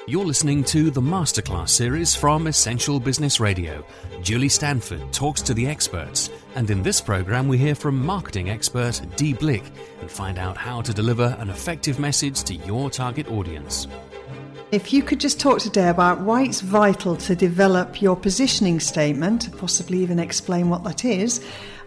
You're listening to the Masterclass series from Essential Business Radio. Julie Stanford talks to the experts, and in this program we hear from marketing expert Dee Blick and find out how to deliver an effective message to your target audience. If you could just talk today about why it's vital to develop your positioning statement, possibly even explain what that is,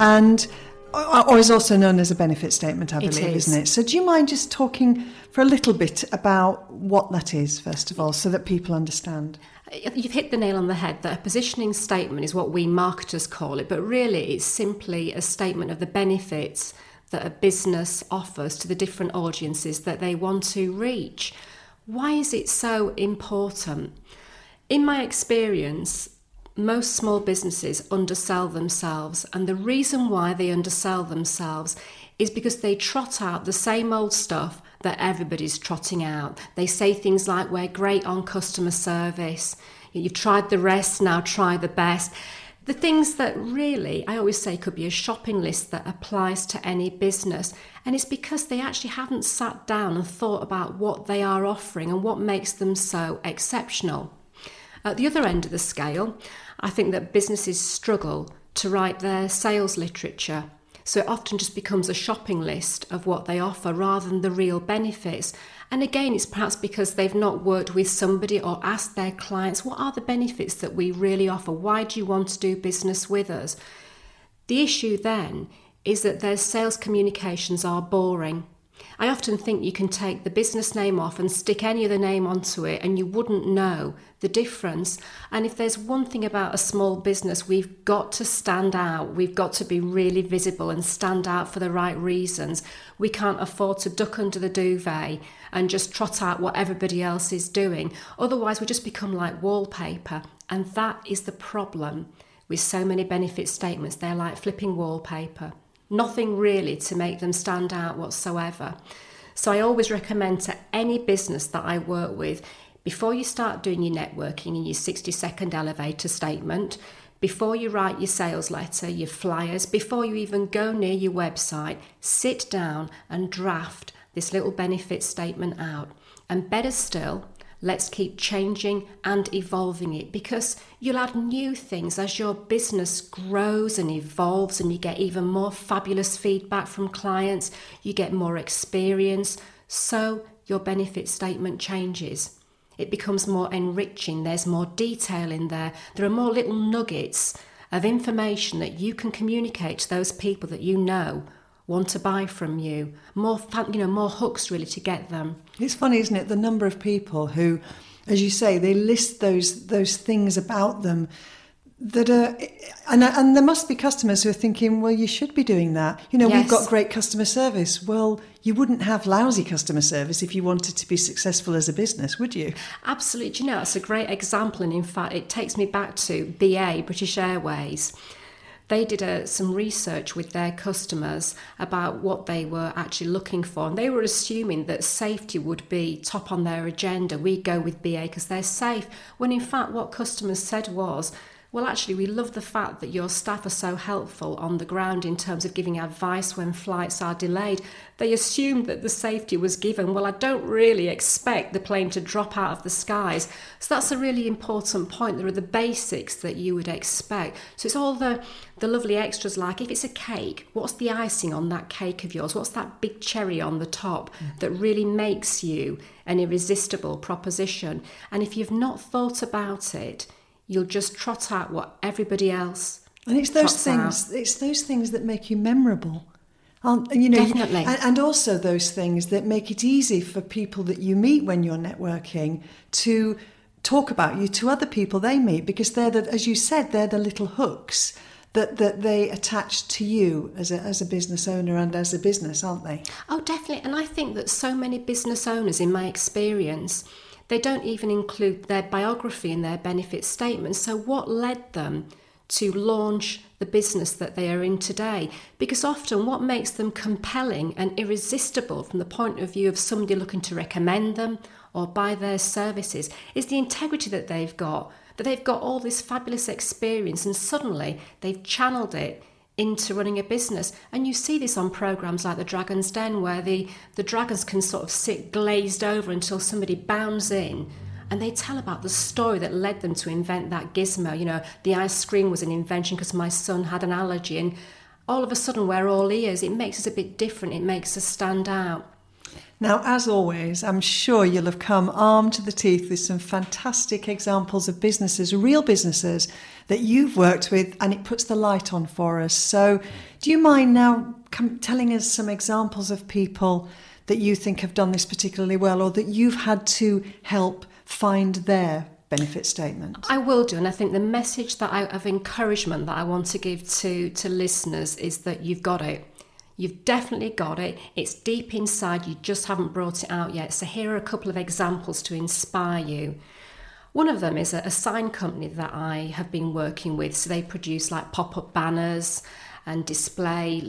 or is also known as a benefit statement, I believe, isn't it? So do you mind just talking for a little bit about what that is, first of all, so that people understand? You've hit the nail on the head that a positioning statement is what we marketers call it, but really it's simply a statement of the benefits that a business offers to the different audiences that they want to reach. Why is it so important? In my experience, most small businesses undersell themselves, and the reason why they undersell themselves is because they trot out the same old stuff that everybody's trotting out. They say things like, we're great on customer service, you've tried the rest, now try the best. The things that really, I always say, could be a shopping list that applies to any business. And it's because they actually haven't sat down and thought about what they are offering and what makes them so exceptional. At the other end of the scale, I think that businesses struggle to write their sales literature. So it often just becomes a shopping list of what they offer rather than the real benefits. And again, it's perhaps because they've not worked with somebody or asked their clients, what are the benefits that we really offer? Why do you want to do business with us? The issue then is that their sales communications are boring. I often think you can take the business name off and stick any other name onto it and you wouldn't know the difference. And if there's one thing about a small business, we've got to stand out. We've got to be really visible and stand out for the right reasons. We can't afford to duck under the duvet and just trot out what everybody else is doing. Otherwise, we just become like wallpaper. And that is the problem with so many benefit statements. They're like flipping wallpaper. Nothing really to make them stand out whatsoever. So I always recommend to any business that I work with, before you start doing your networking and your 60-second elevator statement, before you write your sales letter, your flyers, before you even go near your website, sit down and draft this little benefit statement out. And better still, let's keep changing and evolving it, because you'll add new things as your business grows and evolves and you get even more fabulous feedback from clients, you get more experience, so your benefit statement changes. It becomes more enriching, there's more detail in there, there are more little nuggets of information that you can communicate to those people that you know want to buy from you, more hooks really to get them. It's funny, isn't it, the number of people who, as you say, they list those things about them that are, and there must be customers who are thinking, well, you should be doing that. Yes. We've got great customer service. Well, you wouldn't have lousy customer service if you wanted to be successful as a business, would you? Absolutely. That's a great example, and in fact, it takes me back to BA, British Airways. They did some research with their customers about what they were actually looking for, and they were assuming that safety would be top on their agenda. We go with BA because they're safe, when in fact what customers said was, well, actually, we love the fact that your staff are so helpful on the ground in terms of giving advice when flights are delayed. They assumed that the safety was given. Well, I don't really expect the plane to drop out of the skies. So that's a really important point. There are the basics that you would expect. So it's all the lovely extras, like if it's a cake, what's the icing on that cake of yours? What's that big cherry on the top that really makes you an irresistible proposition? And if you've not thought about it, you'll just trot out what everybody else and it's those things. Out. It's those things that make you memorable, Definitely. And also those things that make it easy for people that you meet when you're networking to talk about you to other people they meet, because they're as you said, they're the little hooks that they attach to you as a business owner and as a business, aren't they? Oh, definitely. And I think that so many business owners, in my experience, they don't even include their biography in their benefit statement. So what led them to launch the business that they are in today? Because often what makes them compelling and irresistible from the point of view of somebody looking to recommend them or buy their services is the integrity that they've got all this fabulous experience, and suddenly they've channeled it into running a business. And you see this on programs like The Dragon's Den, where the dragons can sort of sit glazed over until somebody bounds in and they tell about the story that led them to invent that gizmo. You know, the ice cream was an invention because my son had an allergy, and all of a sudden we're all ears. It makes us a bit different. It makes us stand out. Now, as always, I'm sure you'll have come armed to the teeth with some fantastic examples of businesses, real businesses that you've worked with, and it puts the light on for us. So do you mind now telling us some examples of people that you think have done this particularly well, or that you've had to help find their benefit statement? I will do, and I think the message of encouragement that I want to give to listeners is that you've got it. You've definitely got it. It's deep inside. You just haven't brought it out yet. So here are a couple of examples to inspire you. One of them is a sign company that I have been working with. So they produce like pop-up banners and display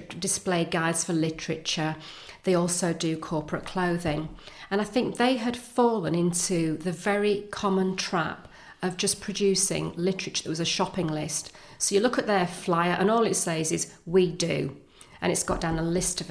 guides for literature. They also do corporate clothing. And I think they had fallen into the very common trap of just producing literature that was a shopping list. So you look at their flyer and all it says is, "We do." And it's got down a list of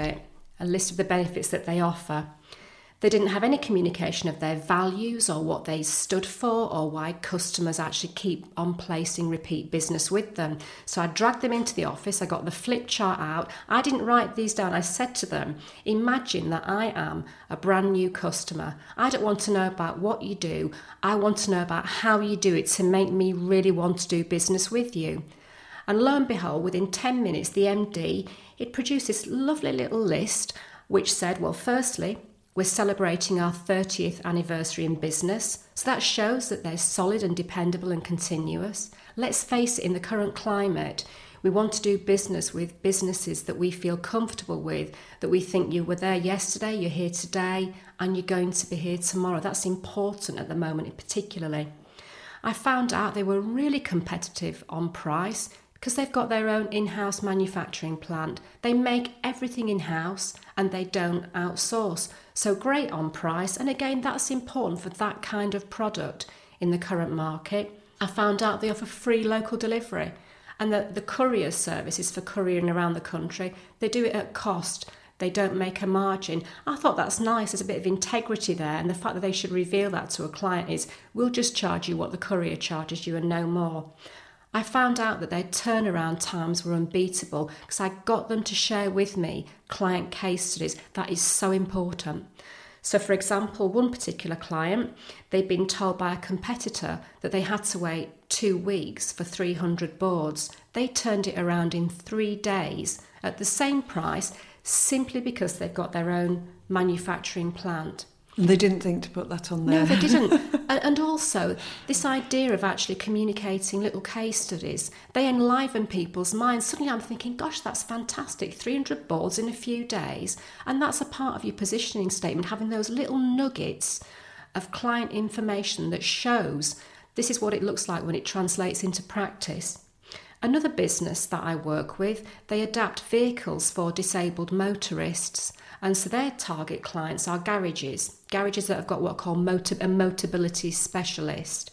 the benefits that they offer. They didn't have any communication of their values or what they stood for or why customers actually keep on placing repeat business with them. So I dragged them into the office, I got the flip chart out. I didn't write these down. I said to them, imagine that I am a brand new customer. I don't want to know about what you do. I want to know about how you do it to make me really want to do business with you. And lo and behold, within 10 minutes, the MD, it produced this lovely little list which said, well, firstly, we're celebrating our 30th anniversary in business. So that shows that they're solid and dependable and continuous. Let's face it, in the current climate, we want to do business with businesses that we feel comfortable with, that we think you were there yesterday, you're here today, and you're going to be here tomorrow. That's important at the moment, particularly. I found out they were really competitive on price, because they've got their own in-house manufacturing plant. They make everything in-house and they don't outsource. So great on price. And again, that's important for that kind of product in the current market. I found out they offer free local delivery, and that the courier service is for couriering around the country. They do it at cost. They don't make a margin. I thought that's nice. There's a bit of integrity there. And the fact that they should reveal that to a client is, we'll just charge you what the courier charges you and no more. I found out that their turnaround times were unbeatable because I got them to share with me client case studies. That is so important. So, for example, one particular client, they'd been told by a competitor that they had to wait 2 weeks for 300 boards. They turned it around in 3 days at the same price, simply because they've got their own manufacturing plant. They didn't think to put that on there. No, they didn't. And also, this idea of actually communicating little case studies, they enliven people's minds. Suddenly I'm thinking, gosh, that's fantastic. 300 boards in a few days. And that's a part of your positioning statement, having those little nuggets of client information that shows this is what it looks like when it translates into practice. Another business that I work with, they adapt vehicles for disabled motorists. And so their target clients are garages that have got what are called a Motability specialist.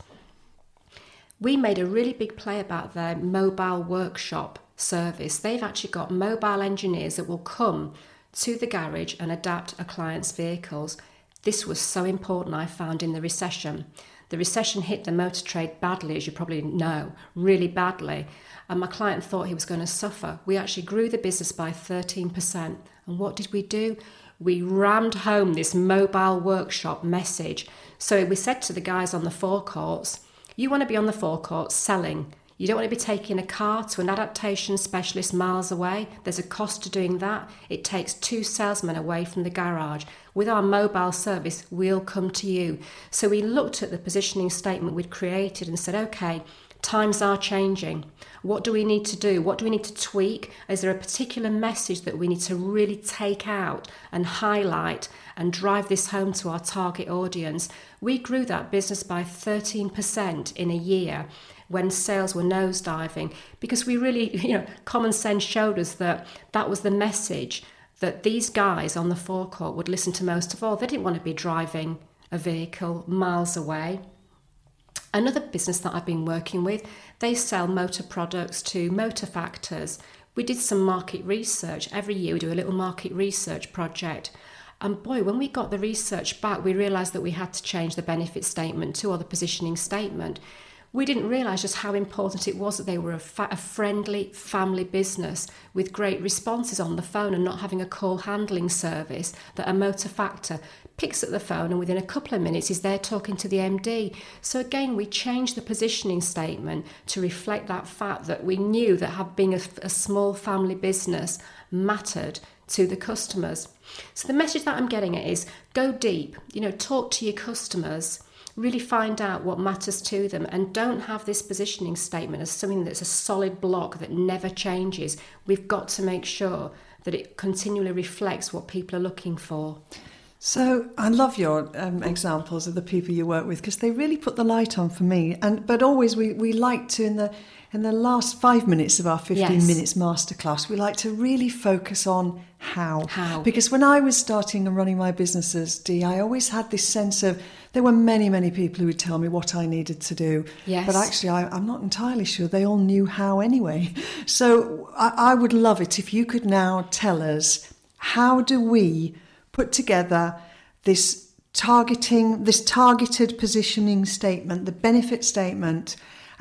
We made a really big play about their mobile workshop service. They've actually got mobile engineers that will come to the garage and adapt a client's vehicles. This was so important, I found, in the recession. The recession hit the motor trade badly, as you probably know, really badly. And my client thought he was going to suffer. We actually grew the business by 13%. And what did we do? We rammed home this mobile workshop message. So we said to the guys on the forecourts, you want to be on the forecourt selling. You don't want to be taking a car to an adaptation specialist miles away. There's a cost to doing that. It takes 2 salesmen away from the garage. With our mobile service, we'll come to you. So we looked at the positioning statement we'd created and said, okay, times are changing. What do we need to do? What do we need to tweak? Is there a particular message that we need to really take out and highlight and drive this home to our target audience? We grew that business by 13% in a year when sales were nosediving, because we really, common sense showed us that that was the message that these guys on the forecourt would listen to most of all. They didn't want to be driving a vehicle miles away. Another business that I've been working with, they sell motor products to motor factors. We did some market research. Every year we do a little market research project. And boy, when we got the research back, we realised that we had to change the benefit statement too, or the positioning statement. We didn't realise just how important it was that they were a friendly family business with great responses on the phone and not having a call handling service, that a motor factor picks up the phone and within a couple of minutes is there talking to the MD. So again, we changed the positioning statement to reflect that fact that we knew that being a small family business mattered to the customers. So the message that I'm getting at is go deep, talk to your customers, really find out what matters to them, and don't have this positioning statement as something that's a solid block that never changes. We've got to make sure that it continually reflects what people are looking for. So I love your examples of the people you work with, because they really put the light on for me. But always we like to, in the last 5 minutes of our 15 minutes masterclass, we like to really focus on how. Because when I was starting and running my businesses, Dee, I always had this sense of there were many, many people who would tell me what I needed to do. Yes. But actually, I'm not entirely sure they all knew how anyway. So I would love it if you could now tell us, how do we put together this targeted positioning statement, the benefit statement,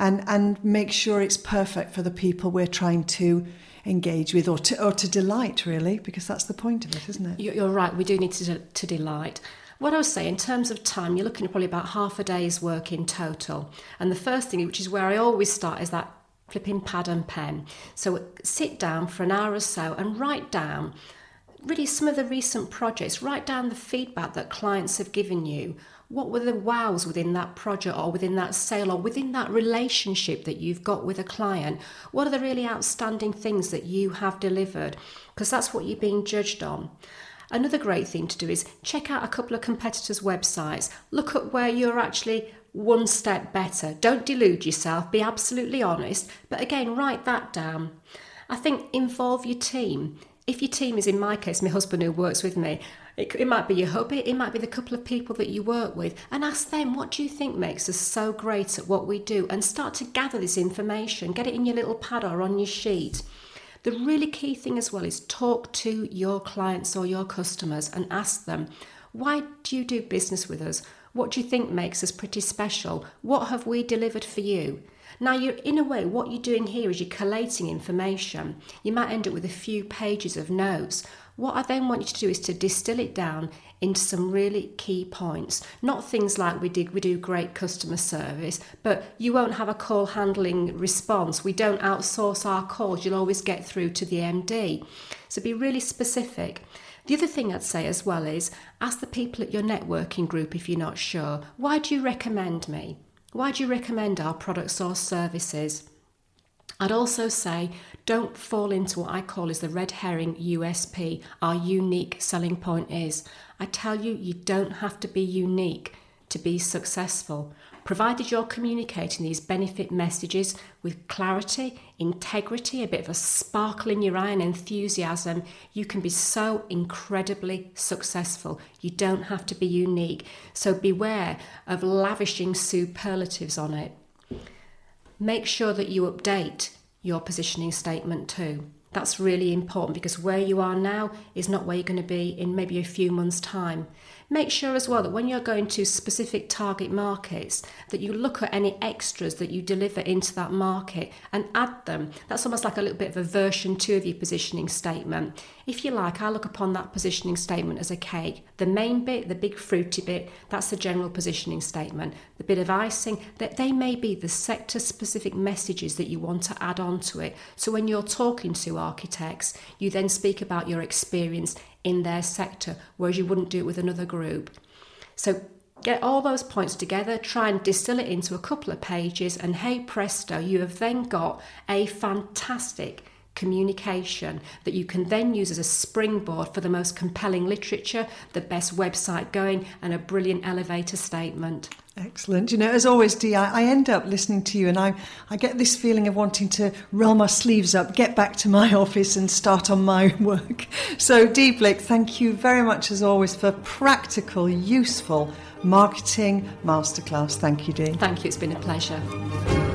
and make sure it's perfect for the people we're trying to engage with or to delight, really, because that's the point of it, isn't it? You're right, we do need to delight. What I was saying, in terms of time, you're looking at probably about half a day's work in total. And the first thing, which is where I always start, is that flipping pad and pen. So sit down for an hour or so and write down really some of the recent projects, write down the feedback that clients have given you. What were the wows within that project or within that sale or within that relationship that you've got with a client? What are the really outstanding things that you have delivered? Because that's what you're being judged on. Another great thing to do is check out a couple of competitors' websites. Look at where you're actually one step better. Don't delude yourself. Be absolutely honest. But again, write that down. I think involve your team. If your team is, in my case, my husband who works with me, it might be your hubby, it might be the couple of people that you work with, and ask them, what do you think makes us so great at what we do? And start to gather this information. Get it in your little pad or on your sheet. The really key thing as well is talk to your clients or your customers and ask them, why do you do business with us? What do you think makes us pretty special? What have we delivered for you? Now, in a way, what you're doing here is you're collating information. You might end up with a few pages of notes. What I then want you to do is to distill it down into some really key points. Not things like we do great customer service, but you won't have a call handling response. We don't outsource our calls. You'll always get through to the MD. So be really specific. The other thing I'd say as well is ask the people at your networking group if you're not sure. Why do you recommend me? Why do you recommend our products or services? I'd also say don't fall into what I call is the red herring USP, our unique selling point is. I tell you, you don't have to be unique to be successful. Provided you're communicating these benefit messages with clarity, integrity, a bit of a sparkle in your eye and enthusiasm, you can be so incredibly successful. You don't have to be unique. So beware of lavishing superlatives on it. Make sure that you update your positioning statement too. That's really important because where you are now is not where you're going to be in maybe a few months' time. Make sure as well that when you're going to specific target markets that you look at any extras that you deliver into that market and add them. That's almost like a little bit of a version 2 of your positioning statement. If you like, I look upon that positioning statement as a cake. The main bit, the big fruity bit, that's the general positioning statement. The bit of icing, that they may be the sector-specific messages that you want to add on to it. So when you're talking to architects, you then speak about your experience in their sector, whereas you wouldn't do it with another group. So get all those points together, try and distill it into a couple of pages, and hey presto, you have then got a fantastic communication that you can then use as a springboard for the most compelling literature, the best website going, and a brilliant elevator statement. Excellent. You know, as always, Dee, I end up listening to you and I get this feeling of wanting to roll my sleeves up, get back to my office and start on my work. So, Dee Blick, thank you very much, as always, for practical, useful marketing masterclass. Thank you, Dee. Thank you. It's been a pleasure.